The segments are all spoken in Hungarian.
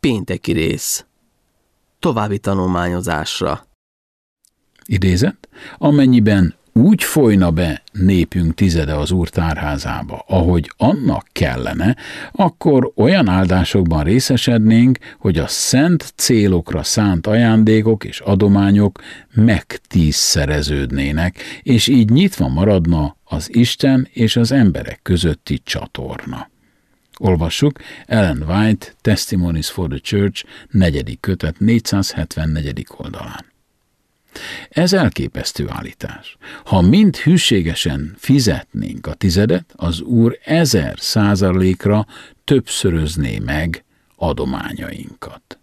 Pénteki rész. További tanulmányozásra. Idézet: amennyiben úgy folyna be népünk tizede az Úr tárházába, ahogy annak kellene, akkor olyan áldásokban részesednénk, hogy a szent célokra szánt ajándékok és adományok megtízszereződnének, és így nyitva maradna az Isten és az emberek közötti csatorna. Olvassuk Ellen White, Testimonies for the Church, 4. kötet, 474. oldalán. Ez elképesztő állítás. Ha mind hűségesen fizetnénk a tizedet, az Úr 1000%-ra többszörözné meg adományainkat.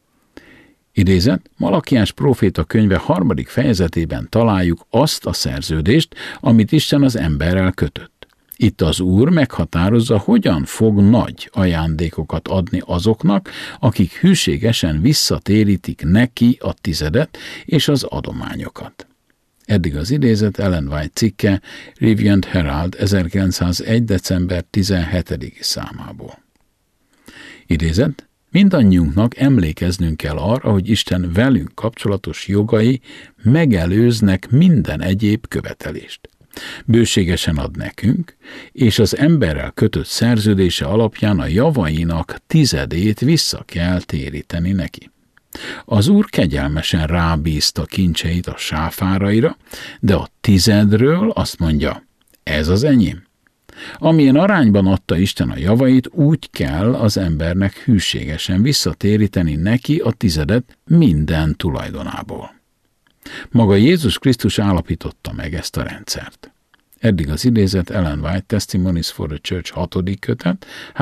Idézet: Malakiás próféta könyve 3. fejezetében találjuk azt a szerződést, amit Isten az emberrel kötött. Itt az Úr meghatározza, hogyan fog nagy ajándékokat adni azoknak, akik hűségesen visszatérítik neki a tizedet és az adományokat. Eddig az idézet Ellen White cikke Review and Herald 1901. december 17. számából. Idézet: mindannyiunknak emlékeznünk kell arra, hogy Isten velünk kapcsolatos jogai megelőznek minden egyéb követelést. Bőségesen ad nekünk, és az emberrel kötött szerződése alapján a javainak tizedét vissza kell téríteni neki. Az Úr kegyelmesen rábízta kincseit a sáfáraira, de a tizedről azt mondja: ez az enyém. Amilyen arányban adta Isten a javait, úgy kell az embernek hűségesen visszatéríteni neki a tizedet minden tulajdonából. Maga Jézus Krisztus állapította meg ezt a rendszert. Eddig az idézet Ellen White, Testimonies for the Church 6. kötet,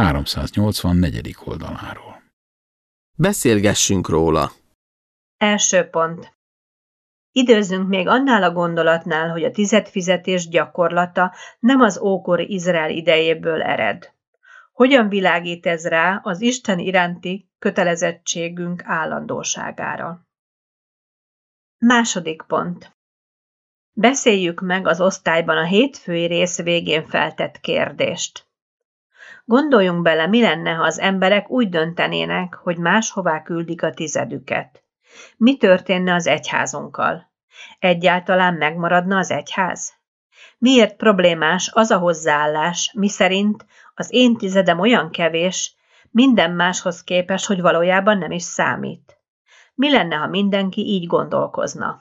384. oldaláról. Beszélgessünk róla. Első pont. Időzzünk még annál a gondolatnál, hogy a tizedfizetés gyakorlata nem az ókori Izrael idejéből ered. Hogyan világít ez rá az Isten iránti kötelezettségünk állandóságára? Második pont. Beszéljük meg az osztályban a hétfői rész végén feltett kérdést. Gondoljunk bele, mi lenne, ha az emberek úgy döntenének, hogy máshová küldik a tizedüket. Mi történne az egyházunkkal? Egyáltalán megmaradna az egyház? Miért problémás az a hozzáállás, miszerint az én tizedem olyan kevés, minden máshoz képest, hogy valójában nem is számít? Mi lenne, ha mindenki így gondolkozna?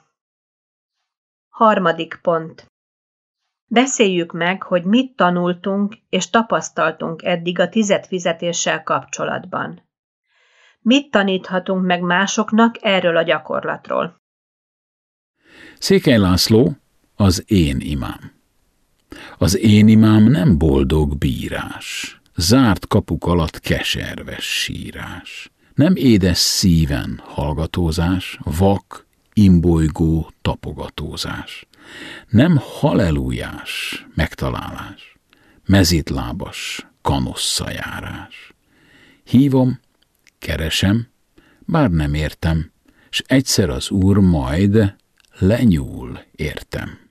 Harmadik pont. Beszéljük meg, hogy mit tanultunk és tapasztaltunk eddig a tizedfizetéssel kapcsolatban. Mit taníthatunk meg másoknak erről a gyakorlatról? Székely László, az én imám. Az én imám nem boldog bírás, zárt kapuk alatt keserves sírás. Nem édes szíven hallgatózás, vak, imbolygó tapogatózás. Nem hallelujás megtalálás, mezitlábas kanosszajárás. Hívom, keresem, bár nem értem, s egyszer az Úr majd lenyúl értem.